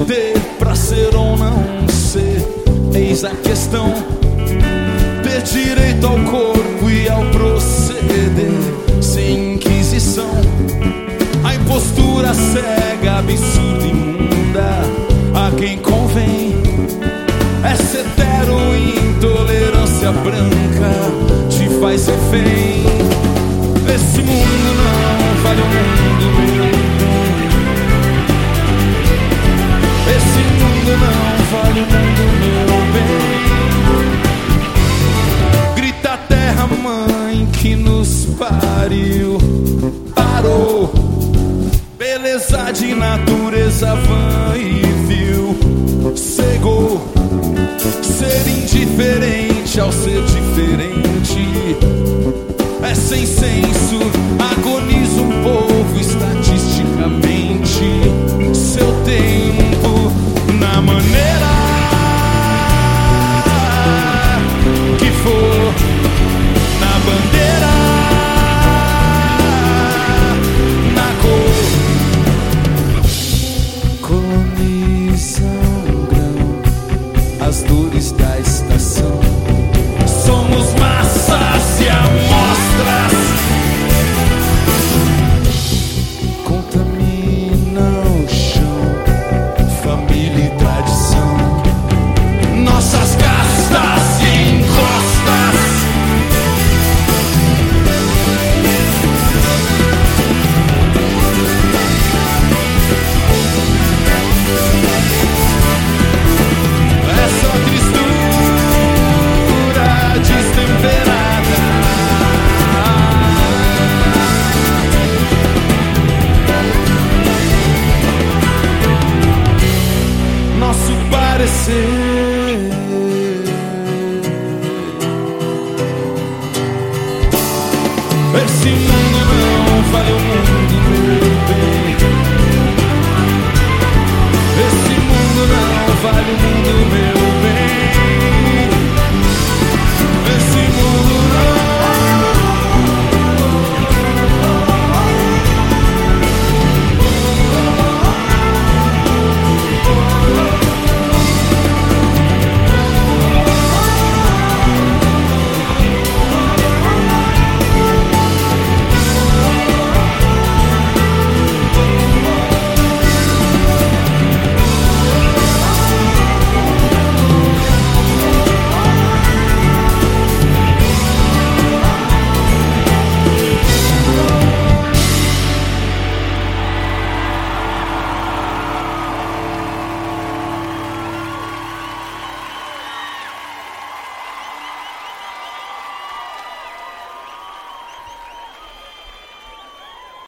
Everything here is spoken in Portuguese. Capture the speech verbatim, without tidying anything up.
proceder, pra ser ou não ser, eis a questão. Ter direito ao corpo e ao proceder, sem inquisição. A impostura cega, absurda, imunda, a quem convém. Essa hetero intolerância branca te faz refém. Esse mundo não vale o mundo meu. Esse mundo não vale o mundo meu bem. Grita a terra mãe que nos pariu, parou. Beleza de natureza vã e vil, cegou. Ser indiferente ao ser diferente é sem senso, agoniza um povo estatisticamente. Seu tempo na maneira que for, na bandeira, na cor. Colonizam grão as dores da estação. Somos massas e amostras, contaminam o chão, família e tradição. Nossas castas e encostas, essa tristura destemperada. Nosso parecer, esse mundo não vale o mundo meu bem. Esse mundo não vale o mundo meu.